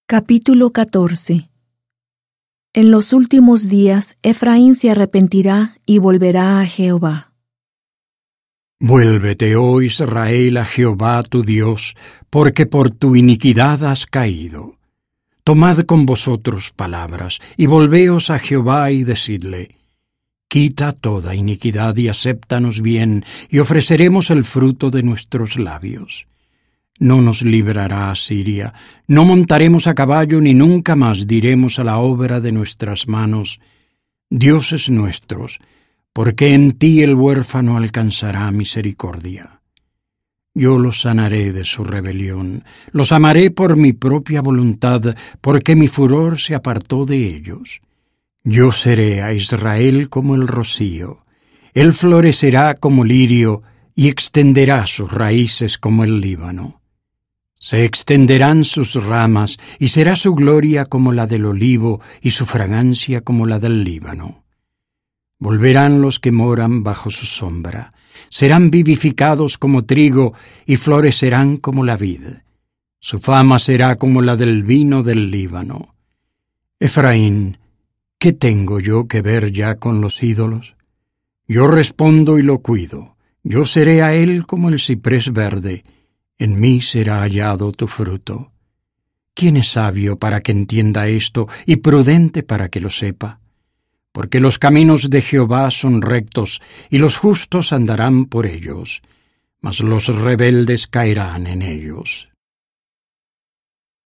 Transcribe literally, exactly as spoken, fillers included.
Capítulo catorce. En los últimos días Efraín se arrepentirá y volverá a Jehová. Vuélvete, oh Israel, a Jehová tu Dios, porque por tu iniquidad has caído. Tomad con vosotros palabras, y volveos a Jehová y decidle: Quita toda iniquidad y acéptanos bien, y ofreceremos el fruto de nuestros labios. No nos librará Asiria, no montaremos a caballo, ni nunca más diremos a la obra de nuestras manos: Dioses nuestros, porque en ti el huérfano alcanzará misericordia. Yo los sanaré de su rebelión, los amaré por mi propia voluntad, porque mi furor se apartó de ellos. Yo seré a Israel como el rocío, él florecerá como lirio y extenderá sus raíces como el Líbano. Se extenderán sus ramas, y será su gloria como la del olivo, y su fragancia como la del Líbano. Volverán los que moran bajo su sombra, serán vivificados como trigo, y florecerán como la vid. Su fama será como la del vino del Líbano. Efraín, ¿qué tengo yo que ver ya con los ídolos? Yo respondo y lo cuido, yo seré a él como el ciprés verde, en mí será hallado tu fruto. ¿Quién es sabio para que entienda esto, y prudente para que lo sepa? Porque los caminos de Jehová son rectos, y los justos andarán por ellos, mas los rebeldes caerán en ellos.